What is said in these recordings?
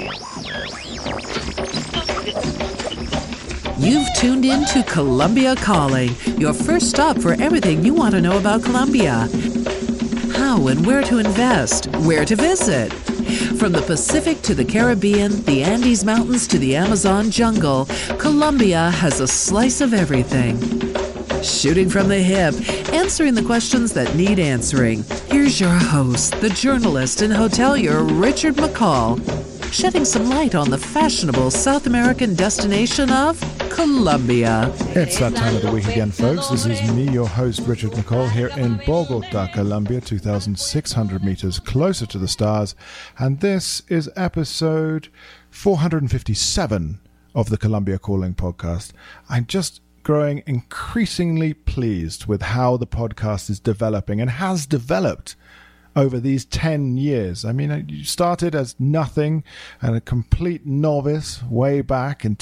You've tuned in to Colombia Calling, your first stop for everything you want to know about Colombia. How and where to invest, where to visit. From the Pacific to the Caribbean, the Andes Mountains to the Amazon jungle, Colombia has a slice of everything. Shooting from the hip, answering the questions that need answering. Here's your host, the journalist and hotelier Richard McCall, shedding some light on the fashionable South American destination of Colombia. It's that time of the week again, folks. This is me, your host, Richard McCall, here in Bogota, Colombia, 2,600 meters closer to the stars. And this is episode 457 of the Colombia Calling podcast. I'm just growing increasingly pleased with how the podcast is developing and has developed over these 10 years. I mean, you started as nothing and a complete novice way back in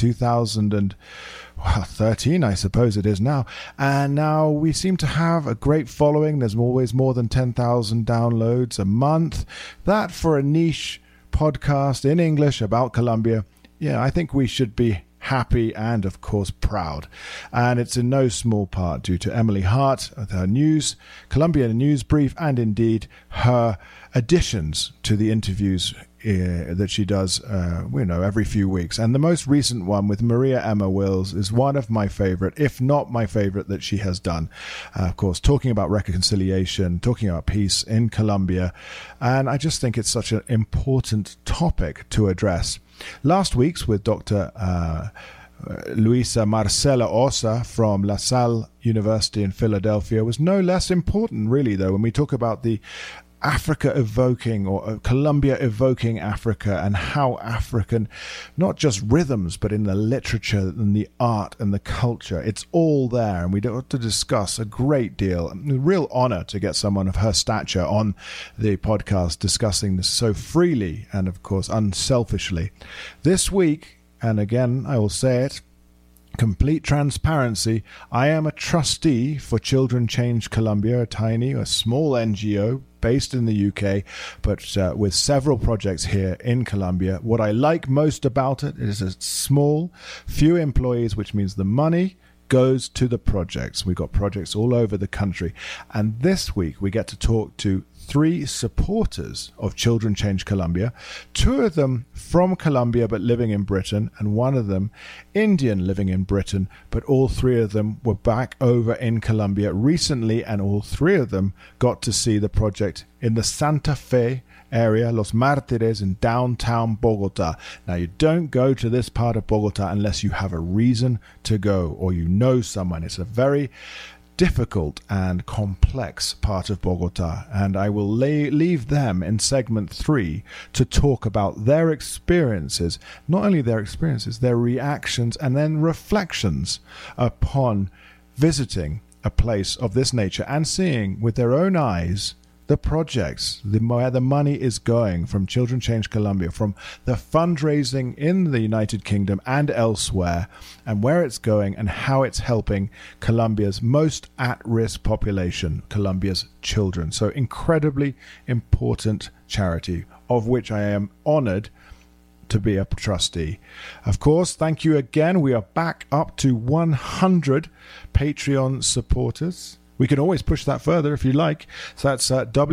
2013, I suppose it is now. And now we seem to have a great following. There's always more than 10,000 downloads a month. That for a niche podcast in English about Colombia, yeah, I think we should be happy and, of course, proud. And it's in no small part due to Emily Hart, her news, Colombia News Brief, and indeed her additions to the interviews that she does, every few weeks. And the most recent one with Maria Emma Wills is one of my favorite, if not my favorite, that she has done. Of course, talking about reconciliation, talking about peace in Colombia. And I just think it's such an important topic to address. Last week's with Dr. Luisa Marcela Osa from La Salle University in Philadelphia was no less important, really, though, when we talk about the Africa evoking or Colombia evoking Africa and how African, not just rhythms, but in the literature and the art and the culture, it's all there. And we don't have to discuss a great deal. A real honor to get someone of her stature on the podcast discussing this so freely and, of course, unselfishly. This week, and again, I will say it, complete transparency, I am a trustee for Children Change Colombia, a small NGO based in the UK, but with several projects here in Colombia. What I like most about it is a small, few employees, which means the money goes to the projects. We've got projects all over the country. And this week we get to talk to 3 supporters of Children Change Colombia, 2 of them from Colombia but living in Britain, and 1 of them Indian living in Britain, but all 3 of them were back over in Colombia recently, and all 3 of them got to see the project in the Santa Fe area, Los Martires, in downtown Bogota. Now, you don't go to this part of Bogota unless you have a reason to go or you know someone. It's a very difficult and complex part of Bogota, and I will leave them in segment 3 to talk about their experiences, not only their experiences, their reactions, and then reflections upon visiting a place of this nature and seeing with their own eyes the projects, where the money is going from Children Change Colombia, from the fundraising in the United Kingdom and elsewhere, and where it's going and how it's helping Colombia's most at-risk population, Colombia's children. So incredibly important charity, of which I am honored to be a trustee. Of course, thank you again. We are back up to 100 Patreon supporters. We can always push that further if you like. So that's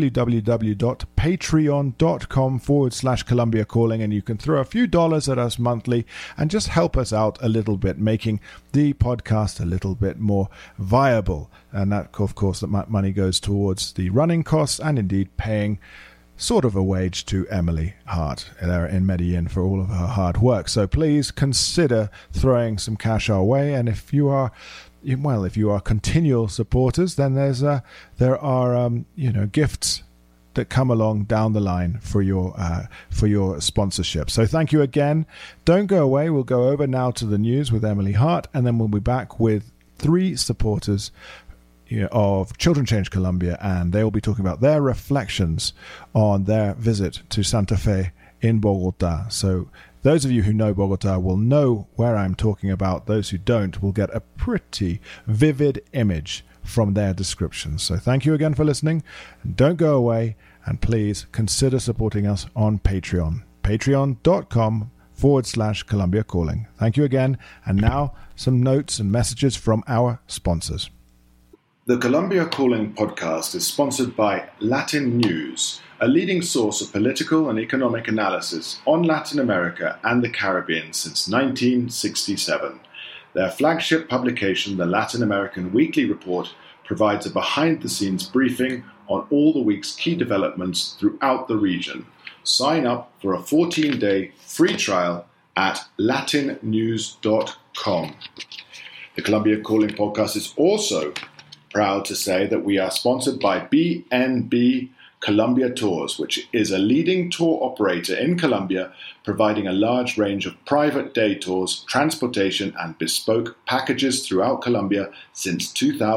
www.patreon.com/Colombia Calling, and you can throw a few dollars at us monthly and just help us out a little bit, making the podcast a little bit more viable. And that, of course, that money goes towards the running costs and indeed paying sort of a wage to Emily Hart there in Medellin for all of her hard work. So please consider throwing some cash our way. And if you are continual supporters, then there are gifts that come along down the line for your sponsorship. So thank you again. Don't go away. We'll go over now to the news with Emily Hart, and then we'll be back with 3 supporters of Children Change Colombia, and they will be talking about their reflections on their visit to Santa Fe in Bogota. So those of you who know Bogota will know where I'm talking about. Those who don't will get a pretty vivid image from their descriptions. So thank you again for listening. Don't go away, and please consider supporting us on Patreon. patreon.com/Columbia Calling. Thank you again. And now some notes and messages from our sponsors. The Columbia Calling podcast is sponsored by Latin News, a leading source of political and economic analysis on Latin America and the Caribbean since 1967. Their flagship publication, the Latin American Weekly Report, provides a behind-the-scenes briefing on all the week's key developments throughout the region. Sign up for a 14-day free trial at latinnews.com. The Columbia Calling podcast is also proud to say that we are sponsored by BNB Columbia Tours, which is a leading tour operator in Colombia, providing a large range of private day tours, transportation, and bespoke packages throughout Colombia since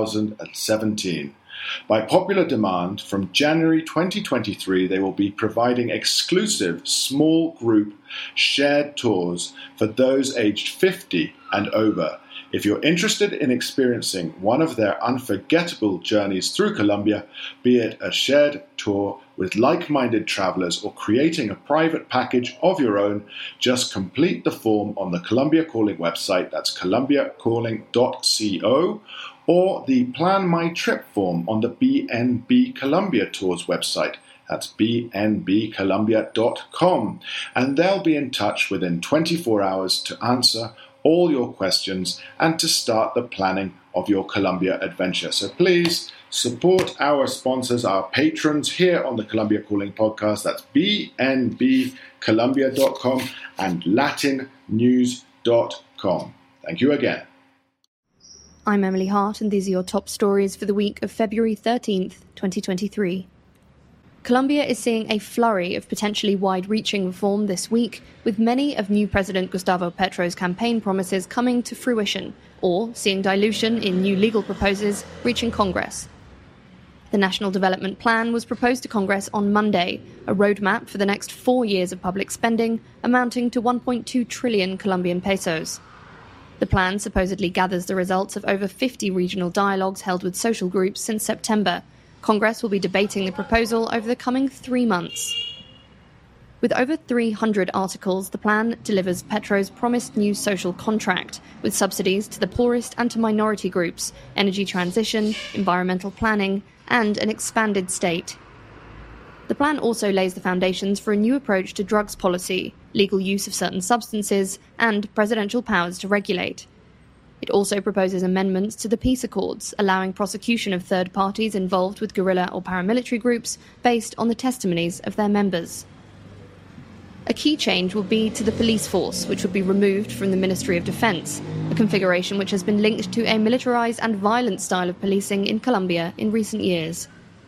2017. By popular demand, from January 2023, they will be providing exclusive small group shared tours for those aged 50 and over. If you're interested in experiencing one of their unforgettable journeys through Colombia, be it a shared tour with like-minded travelers or creating a private package of your own, just complete the form on the Columbia Calling website, that's columbiacalling.co, or the Plan My Trip form on the BNB Columbia Tours website. That's bnbcolumbia.com. And they'll be in touch within 24 hours to answer all your questions and to start the planning of your Colombia adventure. So please support our sponsors, our patrons here on the Columbia Calling podcast. That's bnbcolumbia.com and latinnews.com. Thank you again. I'm Emily Hart, and these are your top stories for the week of February 13th, 2023. Colombia is seeing a flurry of potentially wide-reaching reform this week, with many of new President Gustavo Petro's campaign promises coming to fruition, or seeing dilution in new legal proposals reaching Congress. The National Development Plan was proposed to Congress on Monday, a roadmap for the next 4 years of public spending amounting to 1.2 trillion Colombian pesos. The plan supposedly gathers the results of over 50 regional dialogues held with social groups since September. Congress will be debating the proposal over the coming 3 months. With over 300 articles, the plan delivers Petro's promised new social contract, with subsidies to the poorest and to minority groups, energy transition, environmental planning, and an expanded state. The plan also lays the foundations for a new approach to drugs policy, legal use of certain substances, and presidential powers to regulate. It also proposes amendments to the peace accords, allowing prosecution of third parties involved with guerrilla or paramilitary groups based on the testimonies of their members. A key change will be to the police force, which would be removed from the Ministry of Defense, a configuration which has been linked to a militarized and violent style of policing in Colombia in recent years.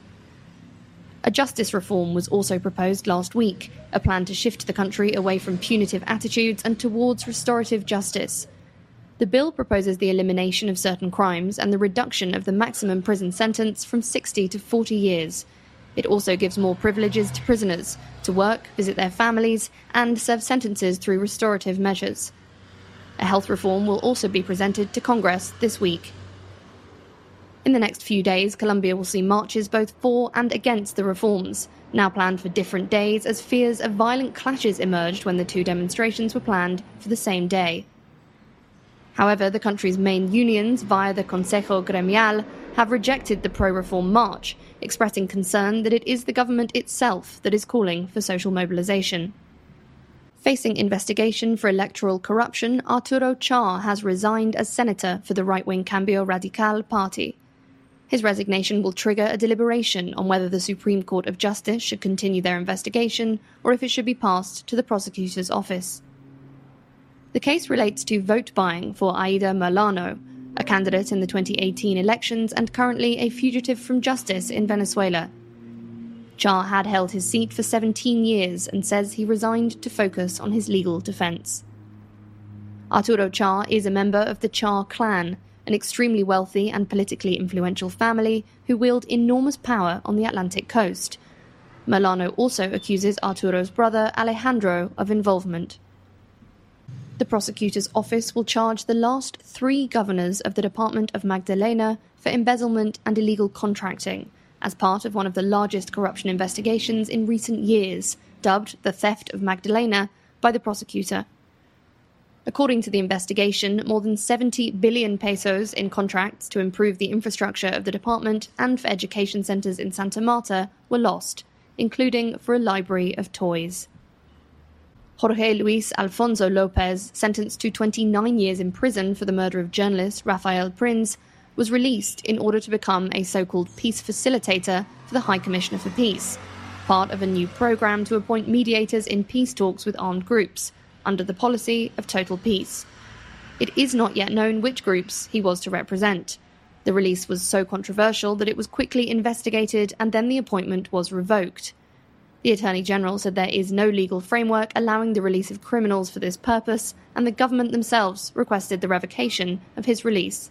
A justice reform was also proposed last week, a plan to shift the country away from punitive attitudes and towards restorative justice. The bill proposes the elimination of certain crimes and the reduction of the maximum prison sentence from 60 to 40 years. It also gives more privileges to prisoners to work, visit their families, and serve sentences through restorative measures. A health reform will also be presented to Congress this week. In the next few days, Colombia will see marches both for and against the reforms, now planned for different days as fears of violent clashes emerged when the two demonstrations were planned for the same day. However, the country's main unions, via the Consejo Gremial, have rejected the pro-reform march, expressing concern that it is the government itself that is calling for social mobilization. Facing investigation for electoral corruption, Arturo Char has resigned as senator for the right-wing Cambio Radical party. His resignation will trigger a deliberation on whether the Supreme Court of Justice should continue their investigation or if it should be passed to the prosecutor's office. The case relates to vote buying for Aida Merlano, a candidate in the 2018 elections and currently a fugitive from justice in Venezuela. Char had held his seat for 17 years and says he resigned to focus on his legal defense. Arturo Char is a member of the Char clan, an extremely wealthy and politically influential family who wield enormous power on the Atlantic coast. Merlano also accuses Arturo's brother Alejandro of involvement. The prosecutor's office will charge the last 3 governors of the Department of Magdalena for embezzlement and illegal contracting, as part of one of the largest corruption investigations in recent years, dubbed the Theft of Magdalena, by the prosecutor. According to the investigation, more than 70 billion pesos in contracts to improve the infrastructure of the department and for education centres in Santa Marta were lost, including for a library of toys. Jorge Luis Alfonso Lopez, sentenced to 29 years in prison for the murder of journalist Rafael Prinz, was released in order to become a so-called peace facilitator for the High Commissioner for Peace, part of a new program to appoint mediators in peace talks with armed groups, under the policy of total peace. It is not yet known which groups he was to represent. The release was so controversial that it was quickly investigated and then the appointment was revoked. The Attorney General said there is no legal framework allowing the release of criminals for this purpose, and the government themselves requested the revocation of his release.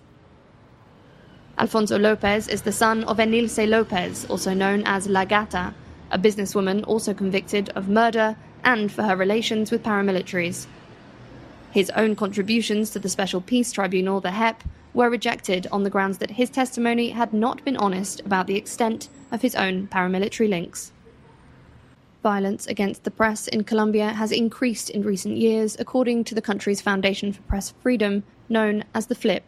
Alfonso Lopez is the son of Enilce Lopez, also known as La Gata, a businesswoman also convicted of murder and for her relations with paramilitaries. His own contributions to the Special Peace Tribunal, the HEP, were rejected on the grounds that his testimony had not been honest about the extent of his own paramilitary links. Violence against the press in Colombia has increased in recent years, according to the country's Foundation for Press Freedom, known as the FLIP.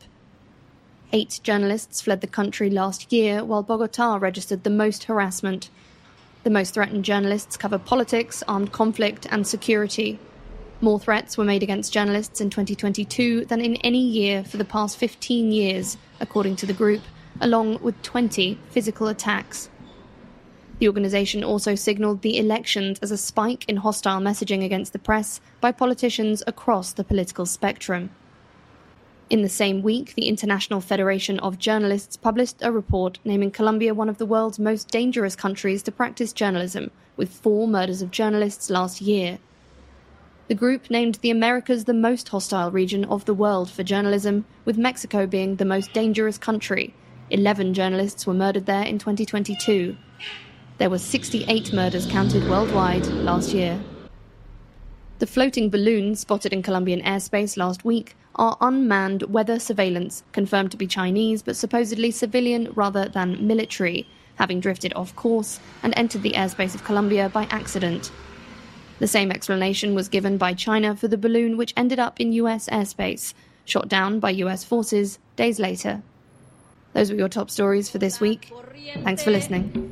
8 journalists fled the country last year, while Bogotá registered the most harassment. The most threatened journalists cover politics, armed conflict, and security. More threats were made against journalists in 2022 than in any year for the past 15 years, according to the group, along with 20 physical attacks. The organisation also signalled the elections as a spike in hostile messaging against the press by politicians across the political spectrum. In the same week, the International Federation of Journalists published a report naming Colombia one of the world's most dangerous countries to practice journalism, with 4 murders of journalists last year. The group named the Americas the most hostile region of the world for journalism, with Mexico being the most dangerous country. 11 journalists were murdered there in 2022. There were 68 murders counted worldwide last year. The floating balloons spotted in Colombian airspace last week are unmanned weather surveillance, confirmed to be Chinese but supposedly civilian rather than military, having drifted off course and entered the airspace of Colombia by accident. The same explanation was given by China for the balloon, which ended up in US airspace, shot down by US forces days later. Those were your top stories for this week. Thanks for listening.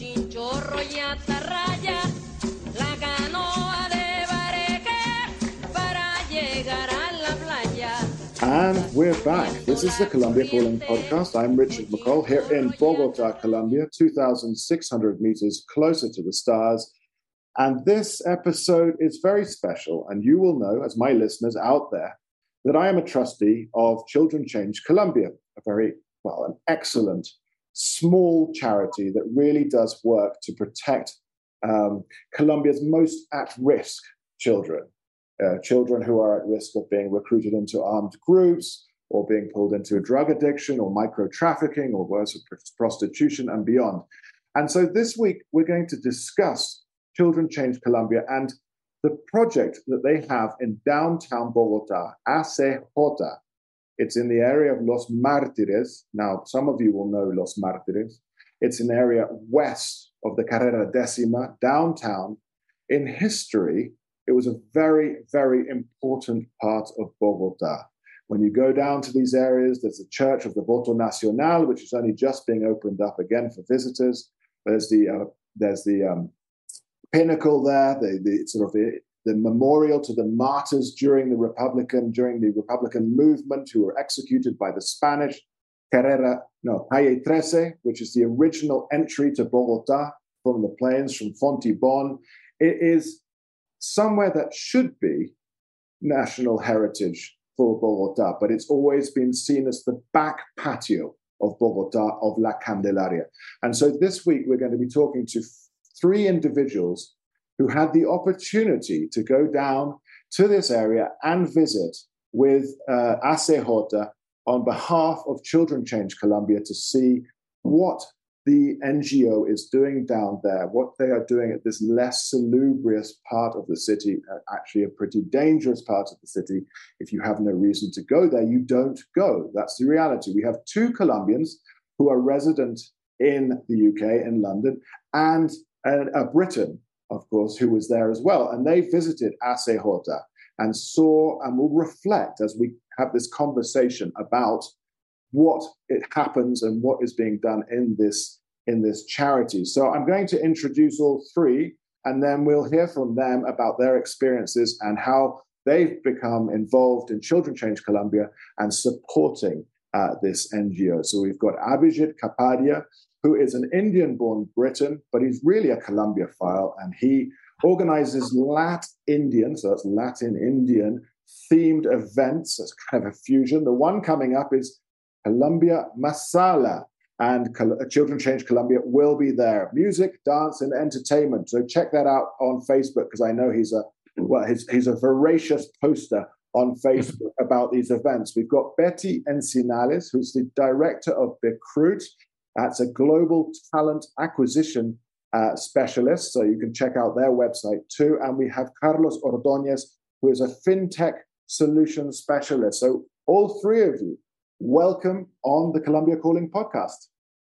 And we're back. This is the Colombia Calling podcast. I'm Richard McCall here in Bogotá, Colombia, 2,600 meters closer to the stars. And this episode is very special. And you will know, as my listeners out there, that I am a trustee of Children Change Colombia, an excellent small charity that really does work to protect Colombia's most at-risk children. Children who are at risk of being recruited into armed groups or being pulled into drug addiction or micro-trafficking or worse, prostitution and beyond. And so this week, we're going to discuss Children Change Colombia and the project that they have in downtown Bogotá, ACJ. It's in the area of Los Mártires. Now, some of you will know Los Mártires. It's an area west of the Carrera Décima, downtown. In history, it was a very, very important part of Bogotá. When you go down to these areas, there's the Church of the Voto Nacional, which is only just being opened up again for visitors. There's the pinnacle there, the memorial to the martyrs during the Republican movement who were executed by the Spanish. Calle 13, which is the original entry to Bogotá from the plains, from Fontibón. It is somewhere that should be national heritage for Bogotá, but it's always been seen as the back patio of Bogotá, of La Candelaria. And so this week, we're going to be talking to 3 individuals who had the opportunity to go down to this area and visit with ACJ on behalf of Children Change Colombia to see what the NGO is doing down there, what they are doing at this less salubrious part of the city, actually a pretty dangerous part of the city. If you have no reason to go there, you don't go. That's the reality. We have 2 Colombians who are resident in the UK, in London, and a Briton of course, who was there as well. And they visited Aceh Horta and saw, and will reflect as we have this conversation about what it happens and what is being done in this charity. So I'm going to introduce all three, and then we'll hear from them about their experiences and how they've become involved in Children Change Colombia and supporting this NGO. So we've got Abhijit Kapadia, who is an Indian-born Briton, but he's really a Colombia-phile, and he organizes Lat-Indian, so that's Latin Indian, themed events. That's kind of a fusion. The one coming up is Colombia Masala, and Children Change Colombia will be there. Music, dance, and entertainment. So check that out on Facebook, because I know he's a voracious poster on Facebook about these events. We've got Betty Encinales, who's the director of Bicrut. That's a global talent acquisition specialist, so you can check out their website too. And we have Carlos Ordóñez, who is a fintech solution specialist. So all three of you, welcome on the Colombia Calling podcast.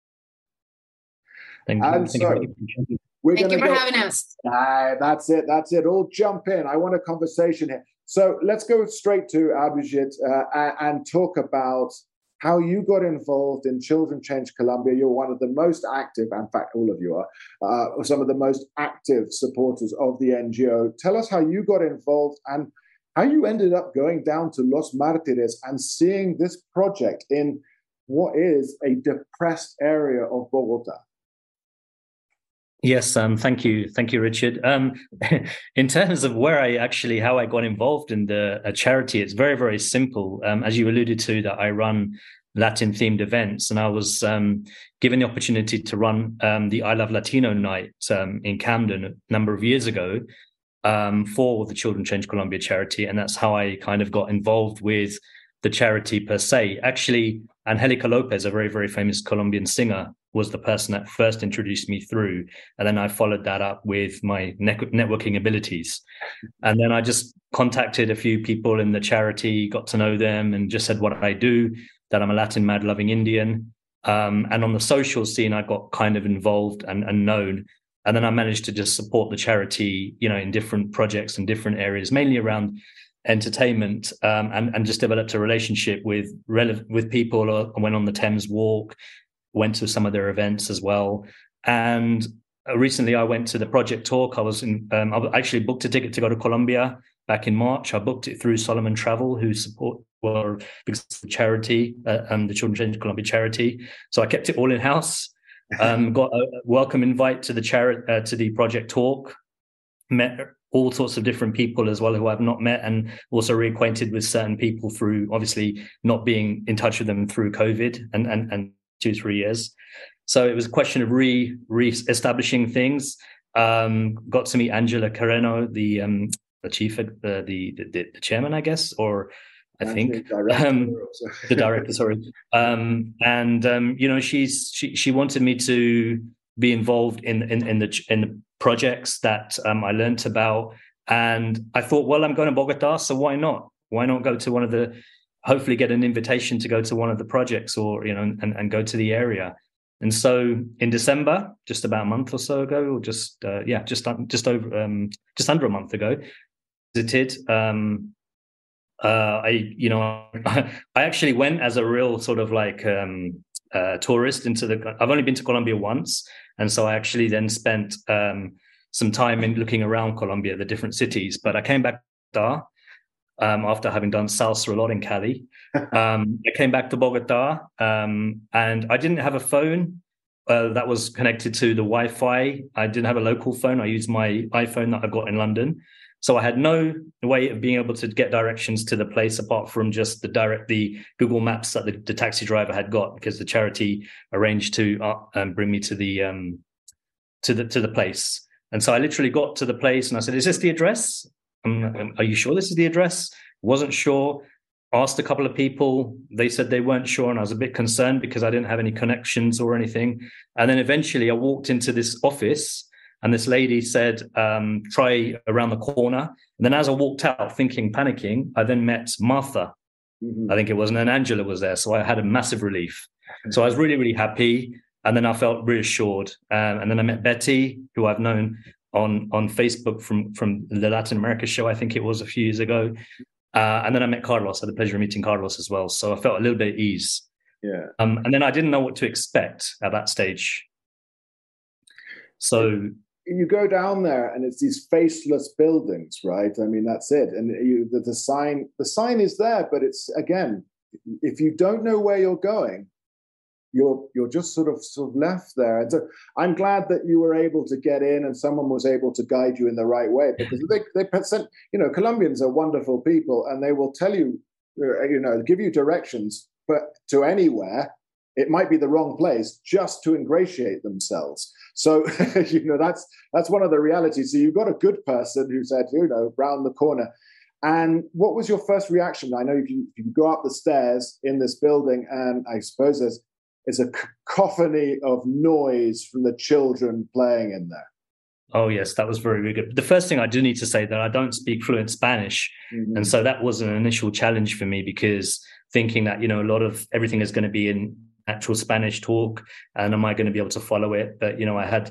Thank you. And Thank you for having us. That's it. All jump in. I want a conversation here. So let's go straight to Abhijit and talk about how you got involved in Children Change Colombia. You're one of the most active, in fact, all of you are, some of the most active supporters of the NGO. Tell us how you got involved and how you ended up going down to Los Martires and seeing this project in what is a depressed area of Bogota. Yes, thank you, Richard. In terms of how I got involved in the charity, it's very, very simple. As you alluded to, that I run Latin-themed events, and I was given the opportunity to run the I Love Latino night in Camden a number of years ago for the Children Change Colombia charity, and that's how I kind of got involved with the charity per se. Actually, Angelica Lopez, a very, very famous Colombian singer, was the person that first introduced me through. And then I followed that up with my networking abilities. And then I just contacted a few people in the charity, got to know them, and just said what I do, that I'm a Latin mad loving Indian. And on the social scene, I got kind of involved and known. And then I managed to just support the charity, in different projects and different areas, mainly around entertainment, and just developed a relationship with people. I went on the Thames Walk, went to some of their events as well. And recently I went to the Project Talk. I actually booked a ticket to go to Colombia back in March. I booked it through Solomon Travel, who because of the charity, the Children Change Colombia charity. So I kept it all in-house. Got a welcome invite to the Project Talk. Met all sorts of different people as well who I've not met, and also reacquainted with certain people through obviously not being in touch with them through COVID and 2-3 years. So it was a question of re-establishing things. Got to meet Angela Carreno, the chief, the chairman, I guess, or I think the director. Sorry, she wanted me to be involved in the projects that I learned about, and I thought, well, I'm going to Bogota, so why not? Why not go to hopefully get an invitation to go to one of the projects, or and go to the area. And so in December, just about a month or so ago, or just under a month ago, visited. I actually went as a real sort of like tourist I've only been to Colombia once, and so I actually then spent some time in looking around Colombia, the different cities. But I came back to after having done salsa a lot in Cali. I came back to Bogota, and I didn't have a phone that was connected to the Wi-Fi. I didn't have a local phone. I used my iPhone that I got in London. So I had no way of being able to get directions to the place apart from just the Google Maps that the taxi driver had got, because the charity arranged to bring me to the place. And so I literally got to the place and I said, "Is this the address? Are you sure this is the address?" Wasn't sure. Asked a couple of people. They said they weren't sure, and I was a bit concerned because I didn't have any connections or anything. And then eventually I walked into this office, and this lady said, "Try around the corner." And then as I walked out, panicking, I then met Martha. Mm-hmm. I think it was, and then Angela was there. So I had a massive relief. So I was really, really happy. And then I felt reassured. And then I met Betty, who I've known on Facebook from the Latin America show. I think it was a few years ago. And then I met Carlos. I had the pleasure of meeting Carlos as well. So I felt a little bit at ease. Yeah. And then I didn't know what to expect at that stage. So you go down there and it's these faceless buildings, right? I mean, that's it. And the sign is there, but it's, again, if you don't know where you're going, you're just sort of left there. And so I'm glad that you were able to get in and someone was able to guide you in the right way, because they sent, Colombians are wonderful people and they will tell you, give you directions, but to anywhere. It might be the wrong place just to ingratiate themselves. So, that's one of the realities. So you've got a good person who said, round the corner. And what was your first reaction? I know you go up the stairs in this building, and I suppose there's a cacophony of noise from the children playing in there. Oh, yes, that was very, very good. The first thing I do need to say that I don't speak fluent Spanish. Mm-hmm. And so that was an initial challenge for me, because thinking that, a lot of everything is going to be in actual Spanish talk, and am I going to be able to follow it? But I had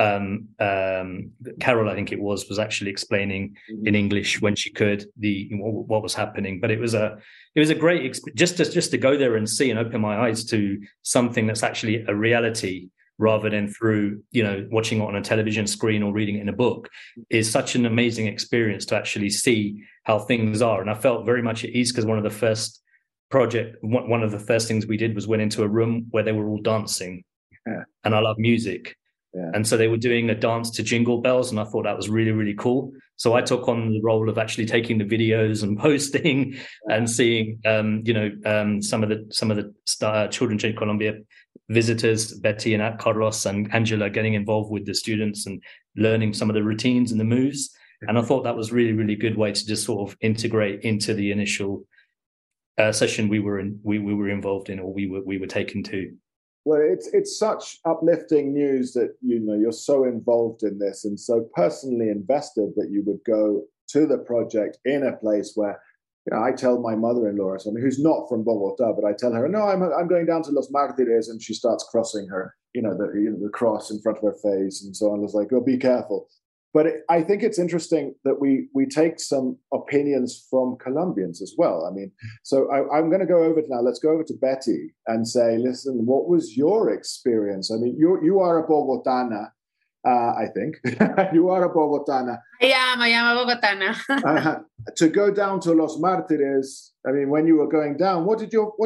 Carol, I think it was actually explaining in English when she could what was happening. But it was a great experience just to go there and see and open my eyes to something that's actually a reality, rather than through watching it on a television screen or reading it in a book. Is such an amazing experience to actually see how things are. And I felt very much at ease, because one of the first things we did was went into a room where they were all dancing. Yeah. And I love music. Yeah. And so they were doing a dance to Jingle Bells, and I thought that was really, really cool. So I took on the role of actually taking the videos and posting and seeing, some of the Children Change Colombia visitors, Betty and Carlos and Angela, getting involved with the students and learning some of the routines and the moves. And I thought that was really, really good way to just sort of integrate into the initial session we were involved in, or we were taken to. Well, it's such uplifting news that you're so involved in this and so personally invested that you would go to the project in a place where I tell my mother-in-law, who's not from Bogota, but I tell her, no, I'm going down to Los Martires, and she starts crossing her, the cross in front of her face and so on. I was like, oh, be careful. But I think it's interesting that we take some opinions from Colombians as well. I mean, so I'm going to go over now. Let's go over to Betty and say, listen, what was your experience? I mean, you are a Bogotana, I think. You are a Bogotana. I am a Bogotana. To go down to Los Martires, I mean, when you were going down, what did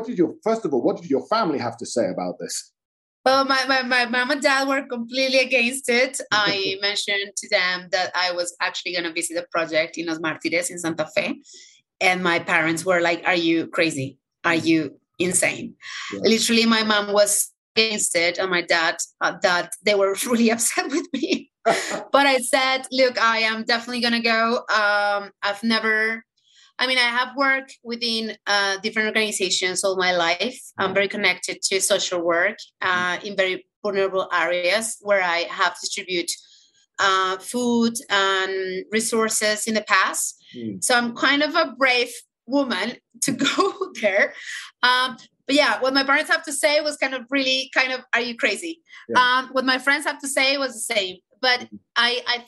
your family have to say about this? Well, my mom and dad were completely against it. I mentioned to them that I was actually going to visit a project in Los Martires in Santa Fe. And my parents were like, are you crazy? Are you insane? Yeah. Literally, my mom was against it. And my dad, that they were really upset with me. But I said, look, I am definitely going to go. I have worked within different organizations all my life. I'm very connected to social work in very vulnerable areas where I have distributed food and resources in the past. So I'm kind of a brave woman to go there. But yeah, what my parents have to say was are you crazy? Yeah. What my friends have to say was the same. But I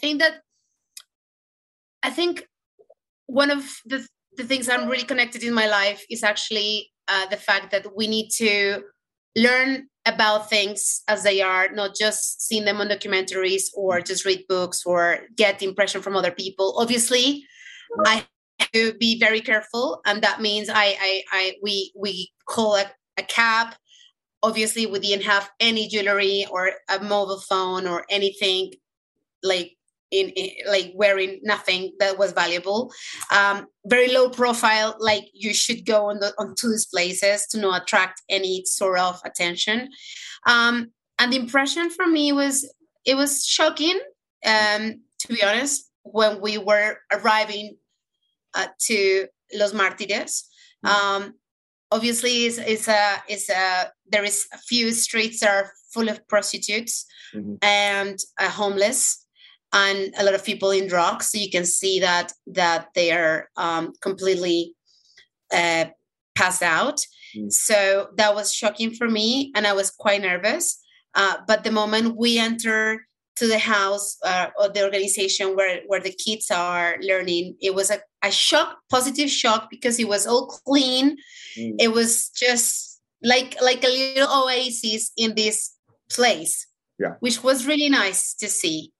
think one of the things I'm really connected in my life is actually the fact that we need to learn about things as they are, not just seeing them on documentaries or just read books or get the impression from other people. Obviously, I have to be very careful, and that means we call a cab. Obviously, we didn't have any jewelry or a mobile phone or anything like wearing nothing that was valuable. Very low profile, like you should go onto these places to not attract any sort of attention. And the impression for me was shocking, to be honest, when we were arriving to Los Martires. Obviously, there is a few streets that are full of prostitutes and homeless, and a lot of people in drugs. So you can see that they are completely passed out. So that was shocking for me, and I was quite nervous. But the moment we entered to the house or the organization where the kids are learning. It was a positive shock, because it was all clean. It was just like a little oasis in this place, which was really nice to see.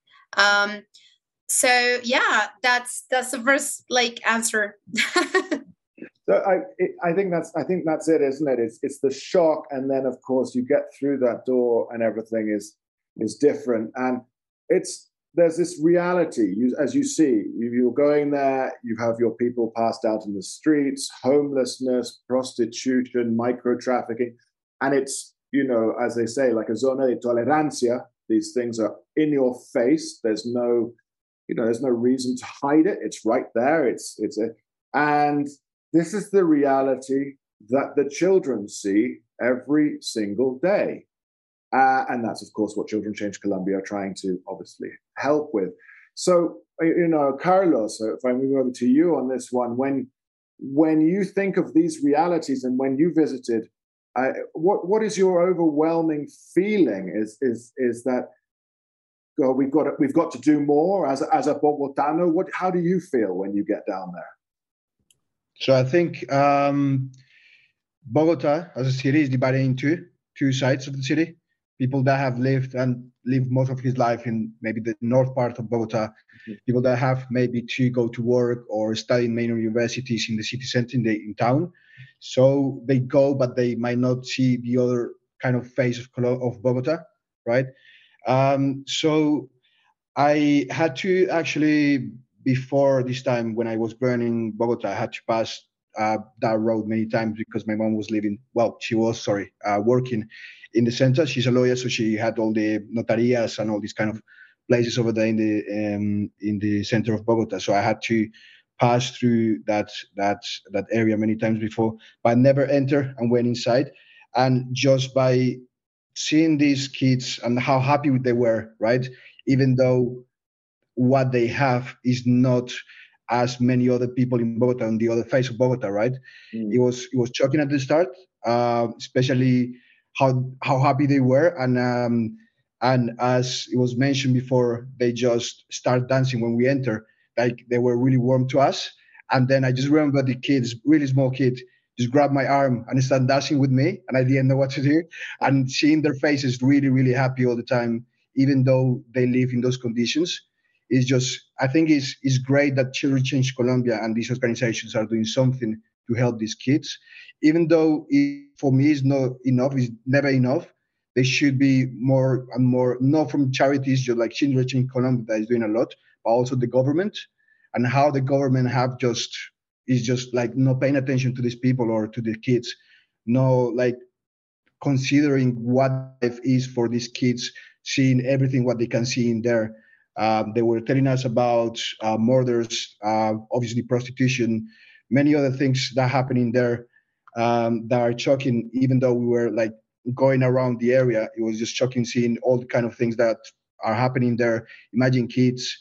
So yeah, that's the first answer. So I think that's it, isn't it? It's the shock, and then of course you get through that door and everything is different, and there's this reality. As you see, you're going there, you have your people passed out in the streets, homelessness, prostitution, micro trafficking, and it's, as they say, like a zona de tolerancia. These things are in your face. There's no reason to hide it. It's right there. And this is the reality that the children see every single day. And that's, of course, what Children Change Colombia are trying to obviously help with. So, Carlos, if I move over to you on this one, when you think of these realities and when you visited, what is your overwhelming feeling? Is that we've got to do more as a Bogotano? How do you feel when you get down there? So I think Bogota as a city is divided into two sides of the city. People that have lived most of his life in maybe the north part of Bogota, people that have maybe to go to work or study in major universities in the city center in town. So they go, but they might not see the other kind of face of Bogota, right? So I had to actually, before this time when I was born in Bogota, I had to pass that road many times because my mom was working in the center. She's a lawyer, so she had all the notarias and all these kind of places over there in the center of Bogota. So I had to pass through that area many times before, but I never entered and went inside. And just by seeing these kids and how happy they were, right? Even though what they have is not as many other people in Bogota on the other face of Bogota, right? It was shocking at the start, especially how happy they were, and as it was mentioned before, they just start dancing when we enter. Like they were really warm to us, and then I just remember the kids, really small kid, just grabbed my arm and started dancing with me, and I didn't know what to do. And seeing their faces really, really happy all the time, even though they live in those conditions, is just, I think it's great that Children Change Colombia and these organizations are doing something to help these kids. Even though for me it's not enough, it's never enough. There should be more and more, not from charities just like Children Change Colombia that is doing a lot, but also the government, and how the government is just like not paying attention to these people or to the kids, no, like considering what life is for these kids, seeing everything what they can see in there. They were telling us about murders, obviously prostitution, many other things that happen in there that are shocking. Even though we were like going around the area, it was just shocking seeing all the kind of things that are happening there. Imagine kids,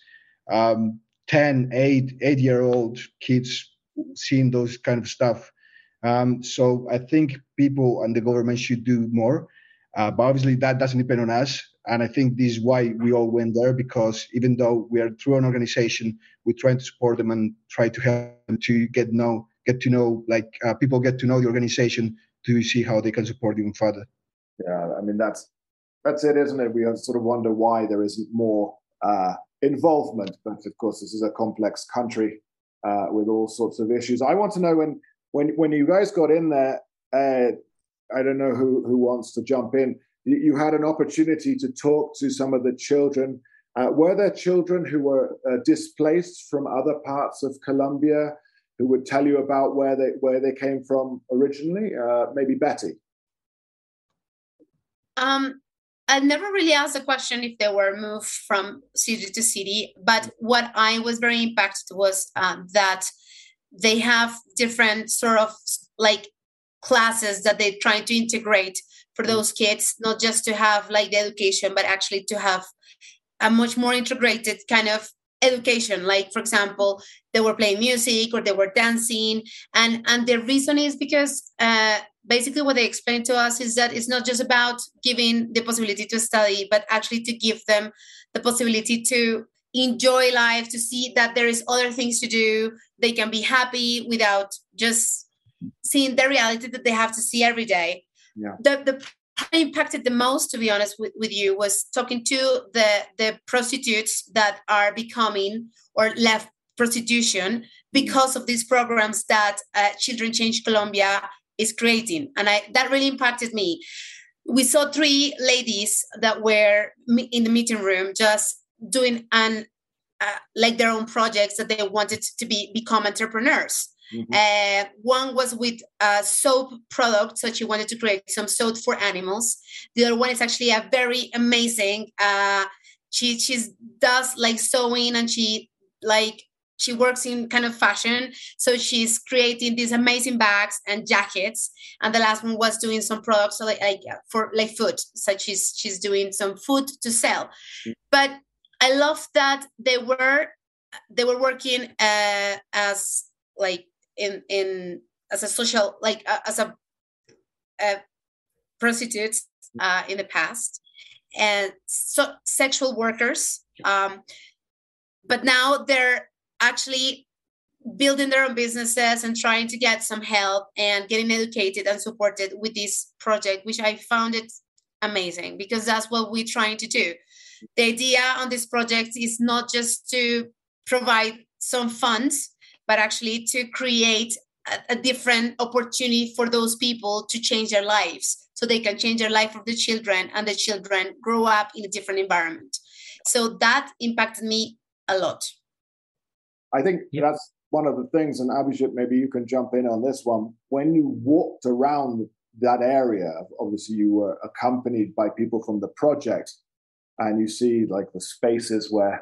8-year-old kids seeing those kind of stuff. So I think people and the government should do more. But obviously that doesn't depend on us. And I think this is why we all went there, because even though we are through an organization, we're trying to support them and try to help them to get to know, like people get to know the organization to see how they can support even further. Yeah, I mean, that's it, isn't it? We sort of wonder why there isn't more involvement. But of course, this is a complex country with all sorts of issues. I want to know when you guys got in there, I don't know who wants to jump in. You had an opportunity to talk to some of the children. Were there children who were displaced from other parts of Colombia who would tell you about where they came from originally? Maybe Betty. I never really asked the question if they were moved from city to city, but what I was very impacted was that they have different sort of like classes that they're trying to integrate for those kids, not just to have like the education, but actually to have a much more integrated kind of education. Like, for example, they were playing music or they were dancing. And the reason is because basically what they explained to us is that it's not just about giving the possibility to study, but actually to give them the possibility to enjoy life, to see that there is other things to do. They can be happy without just seeing the reality that they have to see every day. Yeah. The part that impacted the most, to be honest with you, was talking to the prostitutes that are becoming or left prostitution because of these programs that Children Change Colombia is creating. And that really impacted me. We saw 3 ladies that were in the meeting room just doing like their own projects that they wanted to become entrepreneurs. Mm-hmm. One was with soap products, so she wanted to create some soap for animals. The other one is actually a very amazing. She does like sewing, and she works in kind of fashion. So she's creating these amazing bags and jackets. And the last one was doing some products for food. So she's doing some food to sell. But I love that they were working as like as a social, like as a prostitutes in the past, and so sexual workers. But now they're actually building their own businesses and trying to get some help and getting educated and supported with this project, which I found it amazing, because that's what we're trying to do. The idea on this project is not just to provide some funds, but actually to create a different opportunity for those people to change their lives, so they can change their life of the children, and the children grow up in a different environment. So that impacted me a lot. I think that's one of the things, and Abhijit, maybe you can jump in on this one. When you walked around that area, obviously you were accompanied by people from the project, and you see like the spaces where,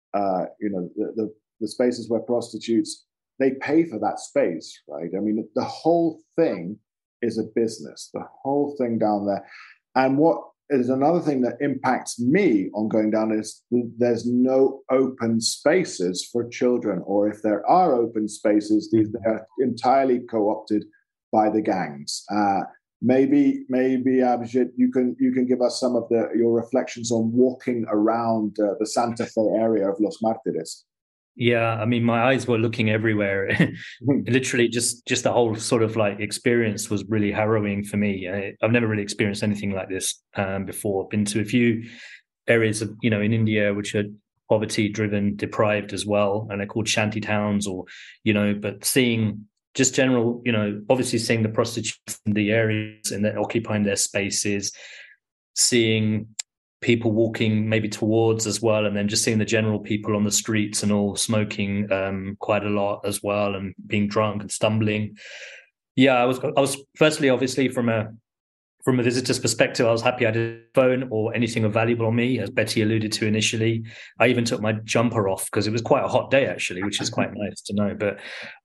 the spaces where prostitutes, they pay for that space, right? I mean, the whole thing is a business, the whole thing down there. And what is another thing that impacts me on going down is there's no open spaces for children, or if there are open spaces, they're entirely co-opted by the gangs. Maybe Abhijit, you can give us some of your reflections on walking around the Santa Fe area of Los Martires. Yeah, I mean, my eyes were looking everywhere. Literally, just the whole sort of like experience was really harrowing for me. I've never really experienced anything like this before. I've been to a few areas of, in India, which are poverty-driven, deprived as well, and they're called shanty towns, or, but seeing just general, obviously seeing the prostitutes in the areas and they're occupying their spaces, seeing people walking maybe towards as well, and then just seeing the general people on the streets and all smoking quite a lot as well, and being drunk and stumbling. Yeah, I was firstly, obviously, from a visitor's perspective, I was happy I didn't phone or anything valuable on me, as Betty alluded to initially. I even took my jumper off because it was quite a hot day, actually, which is quite nice to know. But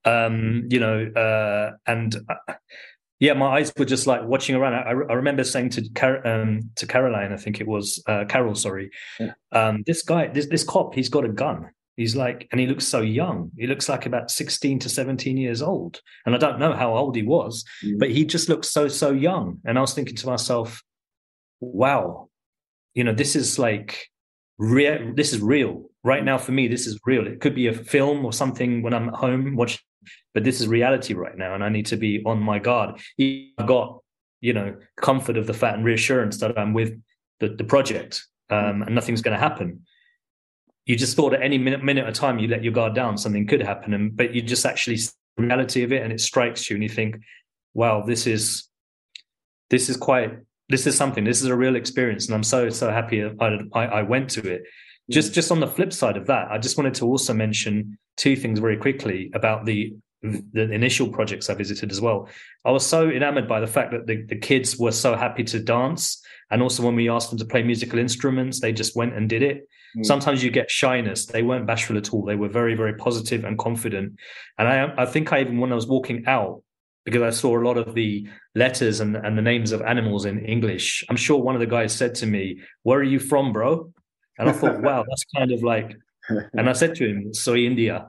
my eyes were just like watching around. I remember saying to Caroline, I think it was Carol, sorry, this guy, this cop, he's got a gun. He's like, and he looks so young. He looks like about 16 to 17 years old. And I don't know how old he was, but he just looks so young. And I was thinking to myself, wow, this is like real. This is real right now for me. This is real. It could be a film or something when I'm at home watching, but this is reality right now. And I need to be on my guard. I've got, comfort of the fact and reassurance that I'm with the project and nothing's going to happen. You just thought at any minute of time you let your guard down, something could happen, but you just actually see the reality of it, and it strikes you, and you think, "Wow, this is something. This is a real experience," and I'm so happy I went to it. Just on the flip side of that, I just wanted to also mention 2 things very quickly about the initial projects I visited as well. I was so enamored by the fact that the kids were so happy to dance, and also when we asked them to play musical instruments, they just went and did it. Sometimes you get shyness. They weren't bashful at all. They were very, very positive and confident. And I think even when I was walking out, because I saw a lot of the letters and the names of animals in English, I'm sure one of the guys said to me, "Where are you from, bro?" And I thought, wow, that's kind of like, and I said to him, "Soy India."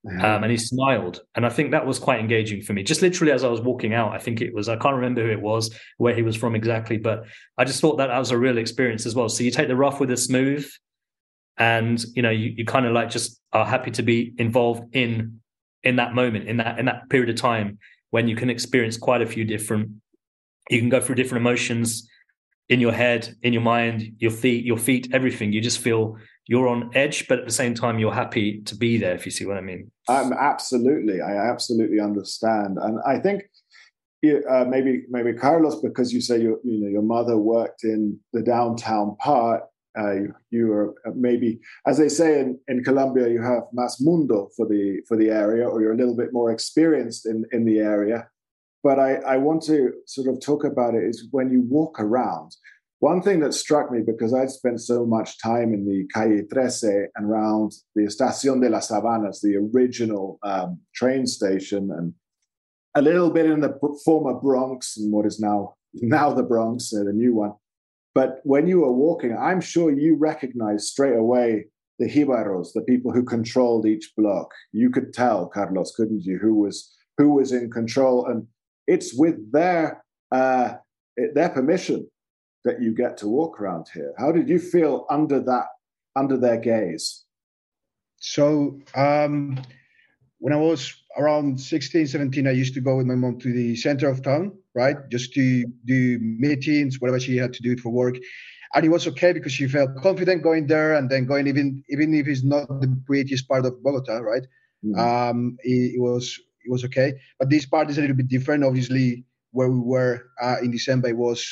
And he smiled. And I think that was quite engaging for me. Just literally as I was walking out, I can't remember who it was, where he was from exactly, but I just thought that was a real experience as well. So you take the rough with the smooth, and you kind of like just are happy to be involved in that moment, in that period of time when you can experience quite a few you can go through different emotions in your head, in your mind, your feet, everything. You just feel you're on edge, but at the same time, you're happy to be there, if you see what I mean. Absolutely. I absolutely understand. And I think maybe Carlos, because you say your mother worked in the downtown part, you are maybe, as they say in Colombia, you have más mundo for the area, or you're a little bit more experienced in the area. But I want to sort of talk about it is when you walk around. One thing that struck me, because I'd spent so much time in the Calle 13 and around the Estación de las Sabanas, the original train station, and a little bit in the former Bronx and what is now the Bronx, the new one. But when you were walking, I'm sure you recognized straight away the Jibaros, the people who controlled each block. You could tell, Carlos, couldn't you, who was in control? And it's with their permission that you get to walk around here. How did you feel under their gaze? So when I was around 16, 17, I used to go with my mom to the center of town, right? Just to do meetings, whatever she had to do for work. And it was okay because she felt confident going there and then going even if it's not the prettiest part of Bogota, right? Mm-hmm. It was okay. But this part is a little bit different. Obviously, where we were in December, it was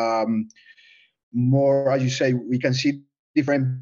more, as you say, we can see different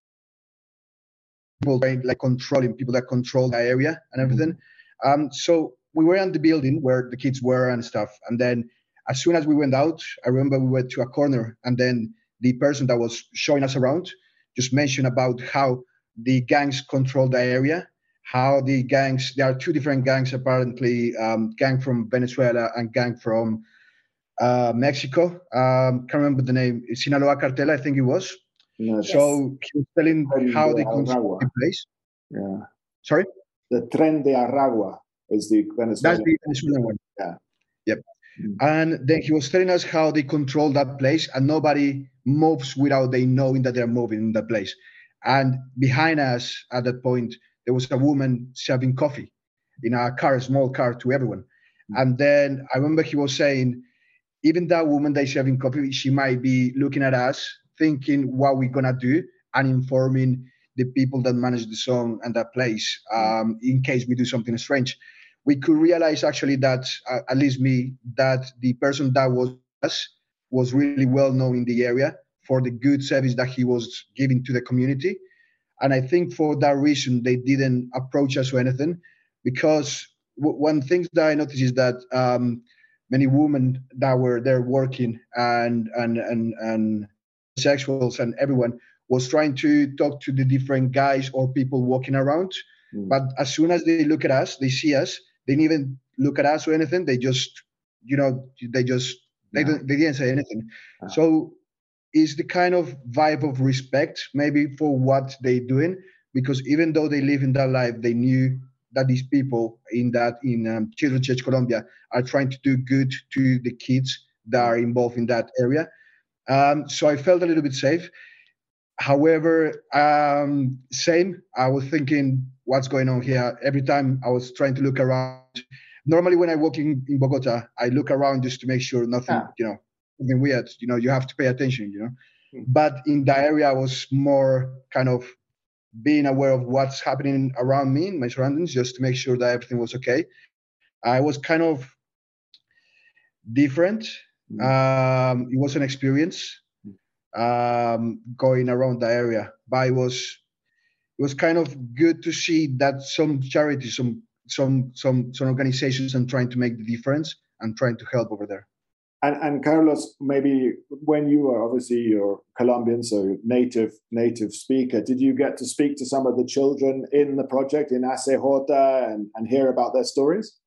people like controlling people that control the area and everything. So we were in the building where the kids were and stuff. And then as soon as we went out, I remember we went to a corner, and then the person that was showing us around just mentioned about how the gangs control the area, how the gangs, there are two different gangs apparently, gang from Venezuela and gang from Mexico. Can't remember the name. Sinaloa Cartel, I think it was. Yes. So he was telling how they control the place. Yeah. Sorry? The Tren de Aragua is the Venezuelan. That's the Venezuelan one. Yeah. Yep. Mm-hmm. And then he was telling us how they control that place, and nobody moves without they knowing that they're moving in that place. And behind us at that point, there was a woman serving coffee in a car, a small car, to everyone. Mm-hmm. And then I remember he was saying, even that woman that's serving coffee, she might be looking at us, thinking what we're gonna do, and informing the people that manage the song and that place, in case we do something strange. We could realize actually that, at least me, that the person that was us was really well known in the area for the good service that he was giving to the community. And I think for that reason, they didn't approach us or anything, because one thing that I noticed is that many women that were there working and sexuals and everyone was trying to talk to the different guys or people walking around. But as soon as they look at us, they see us, they didn't even look at us or anything. They just, they didn't say anything. So it's the kind of vibe of respect maybe for what they're doing, because even though they live in that life, they knew that these people in Children's Church Colombia are trying to do good to the kids that are involved in that area. So I felt a little bit safe. However, same, I was thinking, what's going on here? Every time I was trying to look around. Normally when I walk in Bogota, I look around just to make sure nothing, something weird, you have to pay attention, But in that area, I was more kind of being aware of what's happening around me, in my surroundings, just to make sure that everything was okay. I was kind of different. It was an experience going around the area, but it was kind of good to see that some charities, some organizations are trying to make the difference and trying to help over there. And Carlos, maybe when you are, obviously you're Colombian, so native speaker, did you get to speak to some of the children in the project in ACJ and hear about their stories?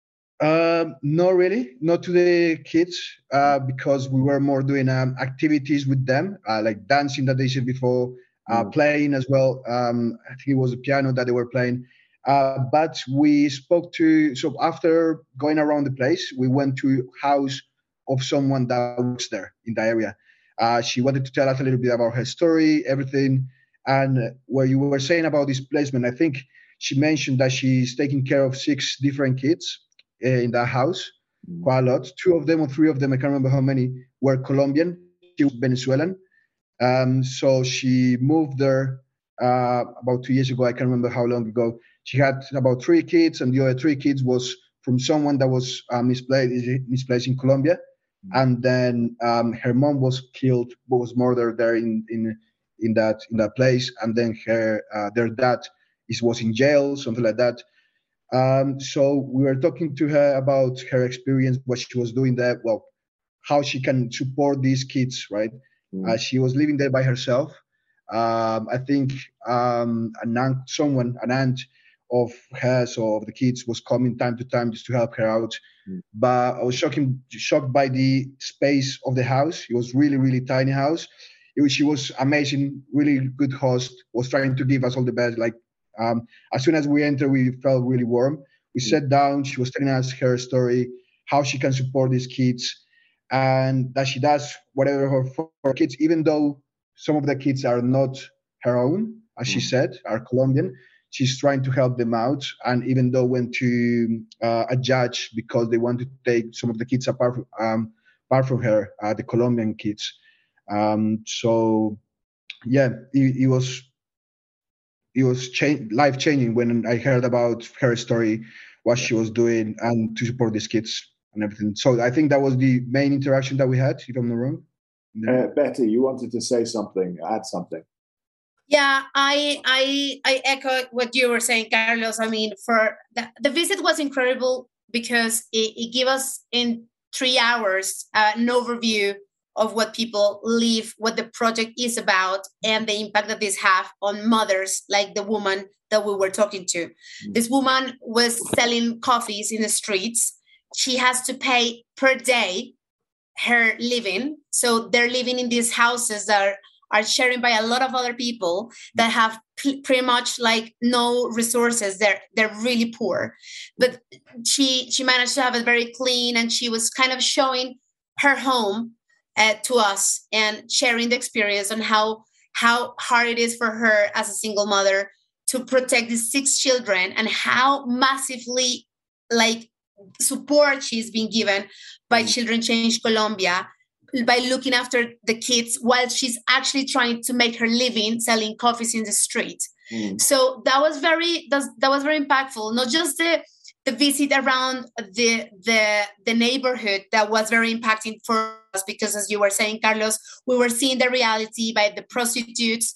Not really, not to the kids, because we were more doing activities with them, like dancing that they said before, playing as well. I think it was the piano that they were playing. But we spoke to, so after going around the place, we went to house of someone that works there in the area. She wanted to tell us a little bit about her story, everything. And where you were saying about displacement, I think she mentioned that she's taking care of 6 different kids in that house, quite a lot. 2 of them or 3 of them, I can't remember how many, were Colombian. She was Venezuelan. So she moved there about 2 years ago. I can't remember how long ago. She had about 3 kids, and the other 3 kids was from someone that was misplaced in Colombia. And then her mom was killed, was murdered there in that place. And then their dad was in jail, something like that. So we were talking to her about her experience, what she was doing there, well, how she can support these kids, right? She was living there by herself. I think an aunt of hers or of the kids was coming time to time just to help her out. But I was shocked by the space of the house. It was really, really tiny house. She was amazing, really good host, was trying to give us all the best. Like as soon as we entered, we felt really warm. We sat down, she was telling us her story, how she can support these kids, and that she does whatever for her kids, even though some of the kids are not her own, as she said, are Colombian. She's trying to help them out, and even though went to a judge because they want to take some of the kids apart from her, the Colombian kids. So, yeah, it was life changing when I heard about her story, what she was doing, and to support these kids and everything. So I think that was the main interaction that we had, if I'm not wrong. Betty, you wanted to say something, add something. Yeah, I echo what you were saying, Carlos. I mean, for the visit was incredible because it gave us in 3 hours an overview of what people live, what the project is about, and the impact that this have on mothers, like the woman that we were talking to. This woman was selling coffees in the streets. She has to pay per day her living. So they're living in these houses that are sharing by a lot of other people that have pretty much like no resources. They're really poor. But she managed to have it very clean, and she was kind of showing her home to us and sharing the experience on how hard it is for her as a single mother to protect these 6 children, and how massively like support she's been given by Children Change Colombia by looking after the kids while she's actually trying to make her living selling coffees in the street. So that was very impactful. Not just the visit around the neighborhood that was very impacting for us, because as you were saying, Carlos, we were seeing the reality by the prostitutes,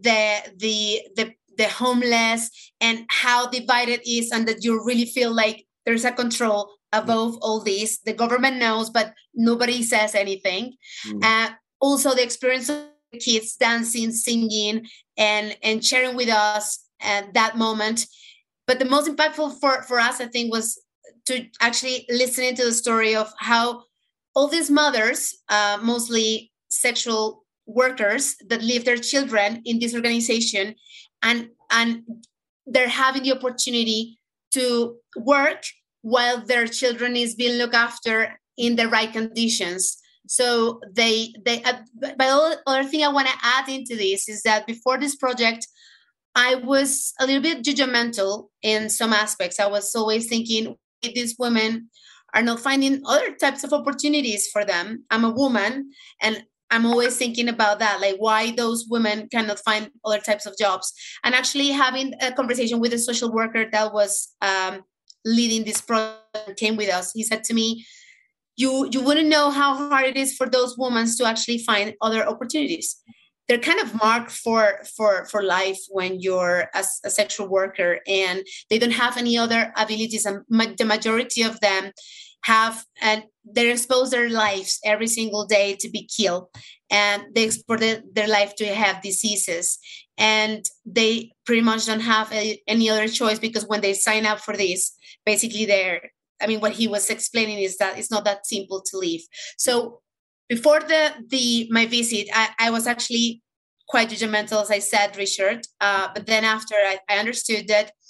the homeless, and how divided it is, and that you really feel like there's a control above all this. The government knows, but nobody says anything. Also, the experience of the kids dancing, singing, and sharing with us at that moment. But the most impactful for us, I think, was to actually listening to the story of how all these mothers, mostly sexual workers, that leave their children in this organization, and they're having the opportunity to work while their children is being looked after in the right conditions. So but the other thing I want to add into this is that before this project, I was a little bit judgmental in some aspects. I was always thinking these women are not finding other types of opportunities for them. I'm a woman, and I'm always thinking about that, like why those women cannot find other types of jobs. And actually having a conversation with a social worker that was leading this project came with us. He said to me, you wouldn't know how hard it is for those women to actually find other opportunities. They're kind of marked for life when you're a sexual worker, and they don't have any other abilities. And the majority of them have, and they expose their lives every single day to be killed, and they expose their life to have diseases, and they pretty much don't have any other choice, because when they sign up for this, basically what he was explaining is that it's not that simple to leave. So before my visit, I was actually quite judgmental, as I said, Richard. But then after I understood that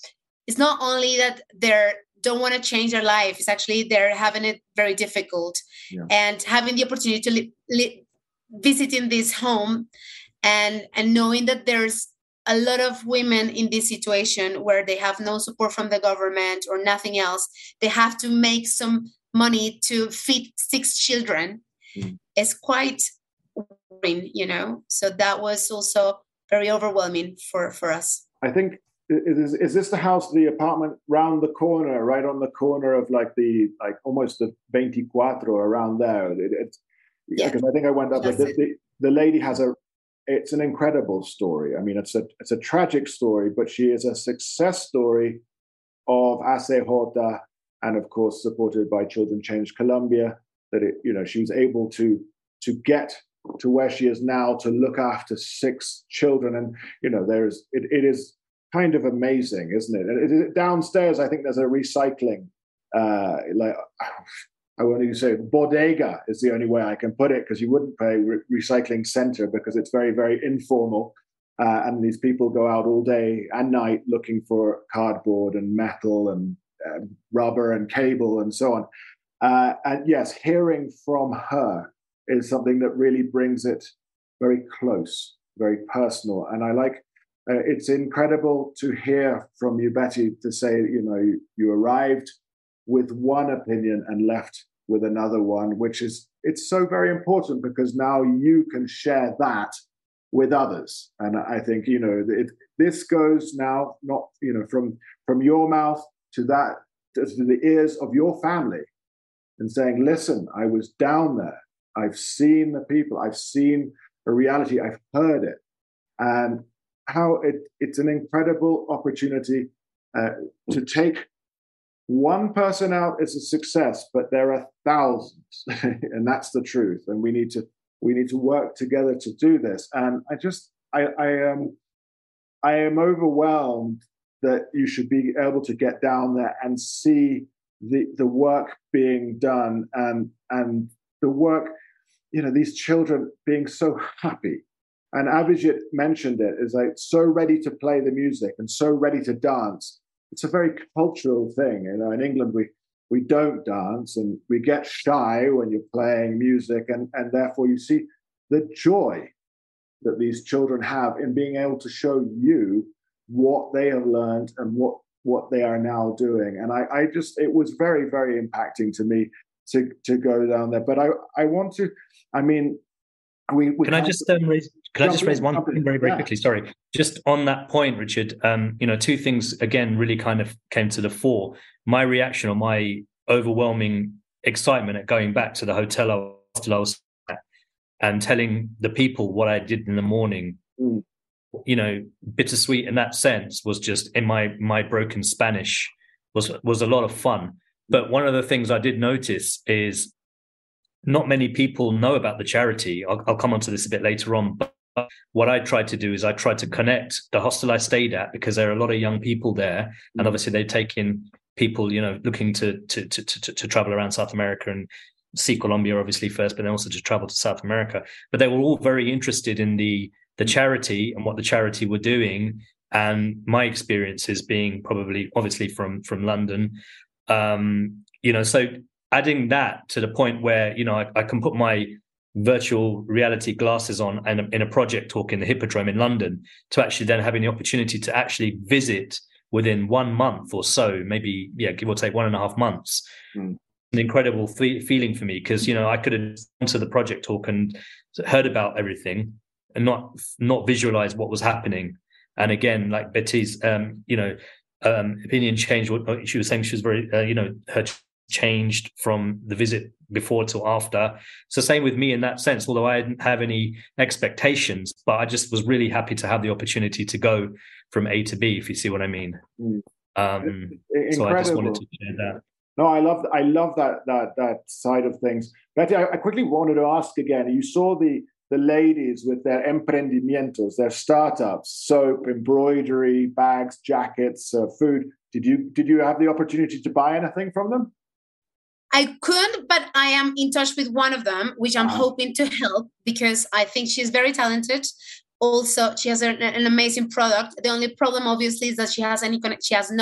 it's not only that they don't want to change their life, it's actually they're having it very difficult. Yeah. And having the opportunity to visiting this home and knowing that there's a lot of women in this situation where they have no support from the government or nothing else. They have to make some money to feed 6 children. It's quite worrying, So that was also very overwhelming for us. I think, is this the apartment round the corner, right on the corner of almost the 24 around there? Because I think I went up with the lady it's an incredible story. I mean, it's a tragic story, but she is a success story of ACJ, and of course supported by Children Change Colombia. That she was able to get to where she is now, to look after 6 children, and it is kind of amazing, isn't it? Downstairs, I think there's a recycling I won't even say bodega is the only way I can put it, because you wouldn't pay recycling center, because it's very, very informal. And these people go out all day and night looking for cardboard and metal and rubber and cable and so on. And yes, hearing from her is something that really brings it very close, very personal. And I like, it's incredible to hear from you, Betty, to say, you arrived with one opinion and left with another one, it's so very important, because now you can share that with others. And I think, this goes now not, from your mouth to the ears of your family, and saying, listen, I was down there. I've seen the people. I've seen a reality. I've heard it. And how it's an incredible opportunity to take one person out is a success, but there are thousands, and that's the truth. And we need to work together to do this. And I am overwhelmed that you should be able to get down there and see the work being done, and the work, these children being so happy. And Abhijit mentioned it, is like so ready to play the music and so ready to dance. It's a very cultural thing. In England, we don't dance, and we get shy when you're playing music, and therefore you see the joy that these children have in being able to show you what they have learned and what they are now doing. And it was very, very impacting to me to go down there. But I want to, Can I just raise one thing very, very quickly? Sorry. Just on that point, Richard, 2 things, again, really kind of came to the fore. My reaction, or my overwhelming excitement at going back to the hotel I was at and telling the people what I did in the morning, bittersweet in that sense, was just, in my broken Spanish, was a lot of fun. But one of the things I did notice is not many people know about the charity. I'll come on to this a bit later on. But what I tried to do is I tried to connect the hostel I stayed at, because there are a lot of young people there, and obviously they take in people, looking to travel around South America and see Colombia obviously first, but then also to travel to South America. But they were all very interested in the charity and what the charity were doing. And my experiences being probably obviously from London, so adding that to the point where, I can put my virtual reality glasses on and in a project talk in the Hippodrome in London, to actually then having the opportunity to actually visit within 1 month or so, maybe, give or take 1.5 months. An incredible feeling for me, because, I could have gone to the project talk and heard about everything and not visualize what was happening. And again, like Betty's, opinion changed. What she was saying, she was very, her changed from the visit before till after. So same with me in that sense, although I didn't have any expectations, but I just was really happy to have the opportunity to go from A to B, if you see what I mean. So I just wanted to share that. No, I love that side of things. Betty, I quickly wanted to ask again, you saw the ladies with their emprendimientos, their startups, soap, embroidery, bags, jackets, food. Did you have the opportunity to buy anything from them? I couldn't, but I am in touch with one of them, which I'm hoping to help, because I think she's very talented. Also, she has an amazing product. The only problem, obviously, is that she has not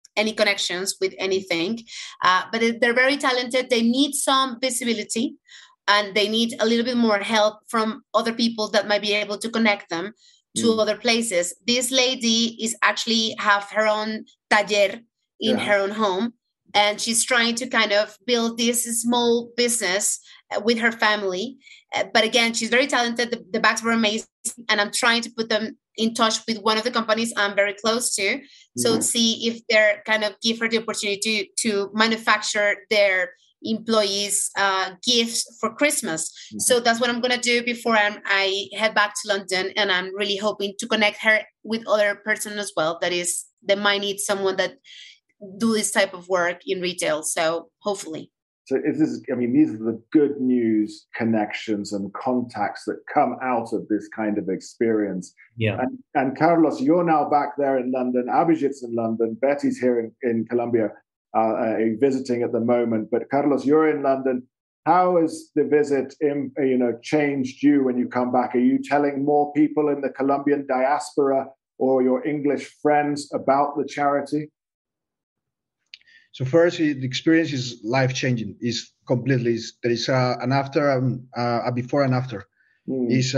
any connections with anything, but they're very talented. They need some visibility, and they need a little bit more help from other people that might be able to connect them to other places. This lady is actually have her own taller in her own home, and she's trying to kind of build this small business with her family. But again, she's very talented. The bags were amazing, and I'm trying to put them in touch with one of the companies I'm very close to. So see if they're kind of give her the opportunity to manufacture their employees gifts for Christmas. So that's what I'm going to do before I head back to London. And I'm really hoping to connect her with other person as well. That might need someone that do this type of work in retail. So hopefully. So these are the good news connections and contacts that come out of this kind of experience. Yeah. And Carlos, you're now back there in London. Abhijit's in London. Betty's here in Colombia, visiting at the moment. But Carlos, you're in London. How has the visit, changed you when you come back? Are you telling more people in the Colombian diaspora or your English friends about the charity? So first, the experience is life-changing. It's completely. There is an after, a before and after. Is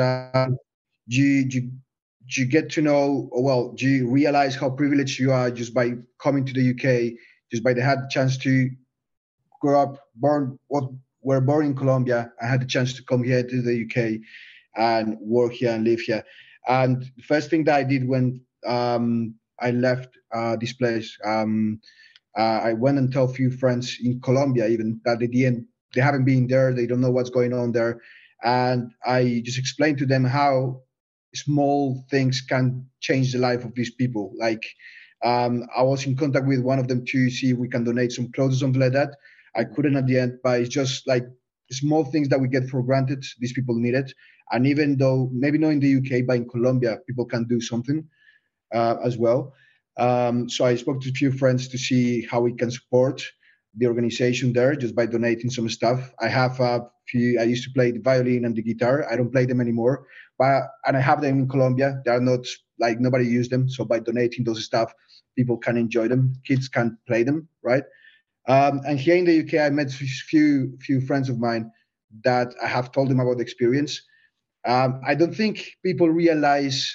you get to know, well, you realize how privileged you are just by coming to the UK, just by the had the chance to grow up, were born in Colombia. I had the chance to come here to the UK and work here and live here. And the first thing that I did when I left this place. I went and told a few friends in Colombia even that they haven't been there, they don't know what's going on there. And I just explained to them how small things can change the life of these people. Like I was in contact with one of them to see if we can donate some clothes or something like that. I couldn't at the end, but it's just like small things that we get for granted, these people need it. And even though, maybe not in the UK, but in Colombia, people can do something as well. So I spoke to a few friends to see how we can support the organization there just by donating some stuff. I have I used to play the violin and the guitar. I don't play them anymore, and I have them in Colombia. They are not like nobody use them. So by donating those stuff, people can enjoy them. Kids can play them, right? And here in the UK, I met few friends of mine that I have told them about the experience. I don't think people realize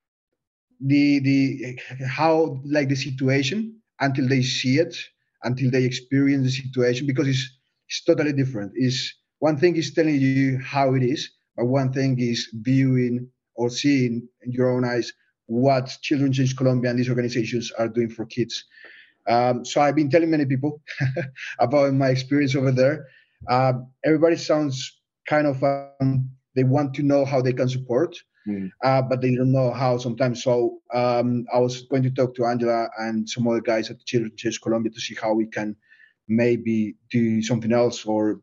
how like the situation until they see it, until they experience the situation, because it's totally different. Is one thing is telling you how it is, but one thing is viewing or seeing in your own eyes what Children's Change Colombia and these organizations are doing for kids. So I've been telling many people about my experience over there. Everybody sounds kind of they want to know how they can support. But they don't know how sometimes. So I was going to talk to Angela and some other guys at the Children's Change Colombia to see how we can maybe do something else or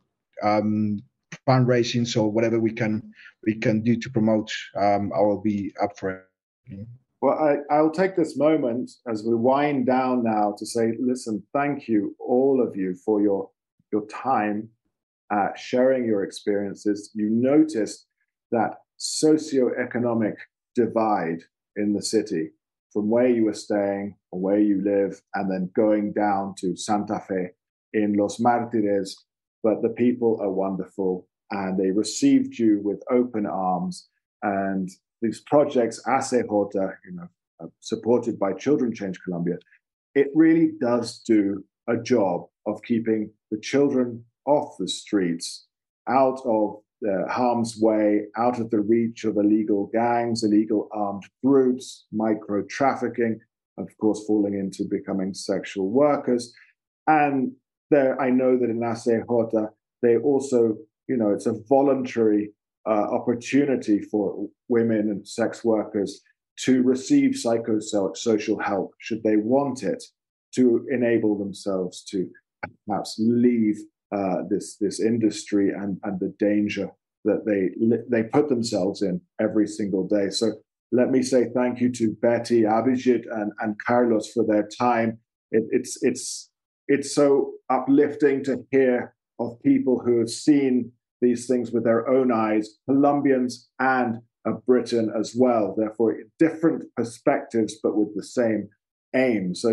fundraising. So whatever we can do to promote, I will be up for it. Well, I'll take this moment as we wind down now to say, listen, thank you, all of you, for your time sharing your experiences. You noticed that socioeconomic divide in the city from where you were staying or where you live and then going down to Santa Fe in Los Martires. But the people are wonderful and they received you with open arms. And these projects, ACJ, supported by Children's Change Colombia, it really does do a job of keeping the children off the streets, out of harm's way, out of the reach of illegal gangs, illegal armed groups, micro-trafficking, of course, falling into becoming sexual workers. And I know that in ACJ, they also, it's a voluntary opportunity for women and sex workers to receive psychosocial help, should they want it, to enable themselves to perhaps leave this industry and the danger that they put themselves in every single day. So let me say thank you to Betty, Abhijit, and Carlos for their time. It's so uplifting to hear of people who have seen these things with their own eyes, Colombians and Britain as well. Therefore, different perspectives, but with the same aim. So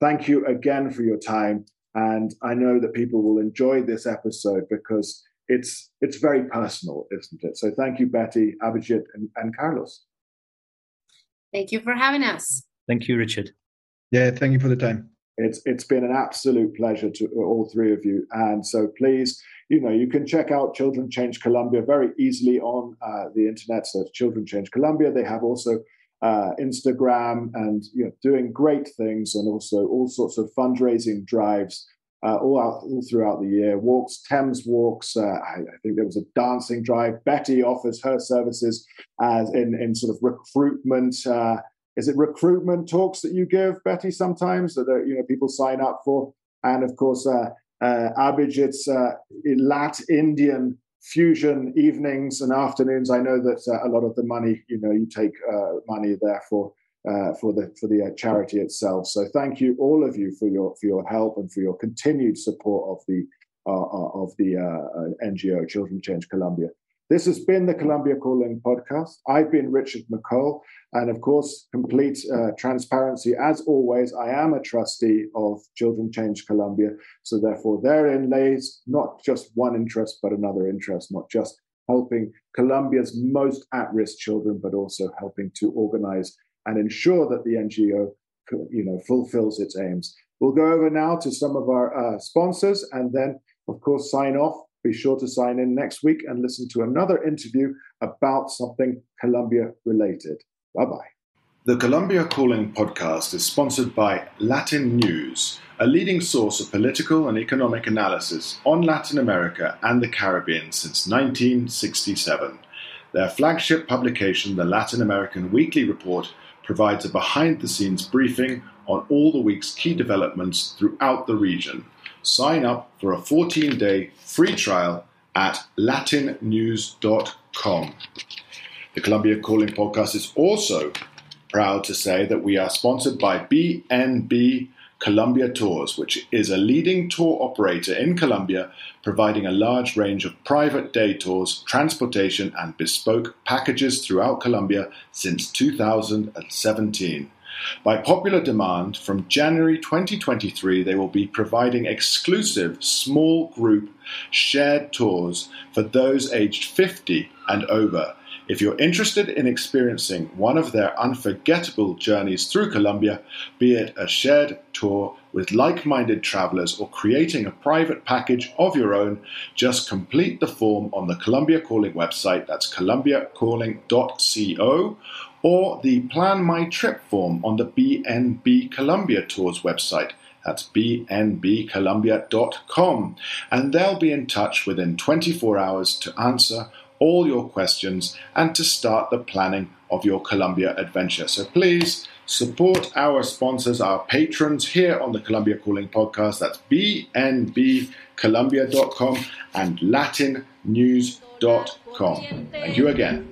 thank you again for your time. And I know that people will enjoy this episode because it's very personal, isn't it? So thank you, Betty, Abhijit, and Carlos. Thank you for having us. Thank you, Richard. Yeah, thank you for the time. It's been an absolute pleasure to all three of you. And so please, you can check out Children Change Colombia very easily on the internet. So it's Children Change Colombia. They have also Instagram and doing great things, and also all sorts of fundraising drives all throughout the year. Walks, Thames walks. I think there was a dancing drive. Betty offers her services as in sort of recruitment. Is it recruitment talks that you give, Betty, sometimes that people sign up for? And of course, Abhijit's Lat Indian fusion evenings and afternoons. I know that a lot of the money, you take money there for the charity itself. So thank you, all of you, for your help and for your continued support of the NGO Children Change Colombia. This has been the Colombia Calling podcast. I've been Richard McColl, and of course, complete transparency, as always, I am a trustee of Children Change Colombia. So therefore, therein lays not just one interest, but another interest, not just helping Colombia's most at-risk children, but also helping to organize and ensure that the NGO, fulfills its aims. We'll go over now to some of our sponsors, and then, of course, sign off. Be sure to sign in next week and listen to another interview about something Colombia related. Bye-bye. The Colombia Calling podcast is sponsored by Latin News, a leading source of political and economic analysis on Latin America and the Caribbean since 1967. Their flagship publication, the Latin American Weekly Report, provides a behind-the-scenes briefing on all the week's key developments throughout the region. Sign up for a 14-day free trial at latinnews.com. The Colombia Calling podcast is also proud to say that we are sponsored by BNB Colombia Tours, which is a leading tour operator in Colombia, providing a large range of private day tours, transportation, and bespoke packages throughout Colombia since 2017. By popular demand, from January 2023, they will be providing exclusive small group shared tours for those aged 50 and over. If you're interested in experiencing one of their unforgettable journeys through Colombia, be it a shared tour with like-minded travelers or creating a private package of your own, just complete the form on the Colombia Calling website, that's colombiacalling.co, or the Plan My Trip form on the BNB Colombia Tours website. That's bnbcolombia.com. And they'll be in touch within 24 hours to answer all your questions and to start the planning of your Colombia adventure. So please support our sponsors, our patrons here on the Colombia Calling podcast. That's bnbcolombia.com and latinnews.com. Thank you again.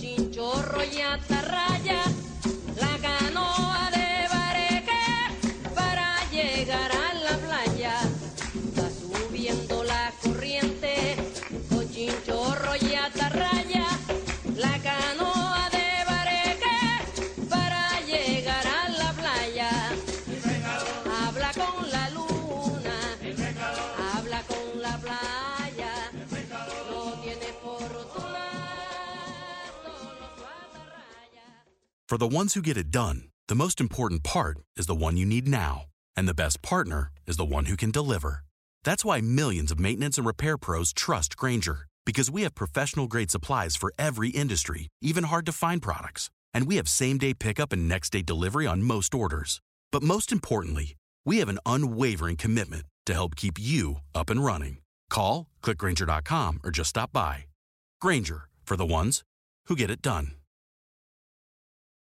For the ones who get it done, the most important part is the one you need now. And the best partner is the one who can deliver. That's why millions of maintenance and repair pros trust Grainger, because we have professional-grade supplies for every industry, even hard-to-find products. And we have same-day pickup and next-day delivery on most orders. But most importantly, we have an unwavering commitment to help keep you up and running. Call, click Grainger.com, or just stop by. Grainger, for the ones who get it done.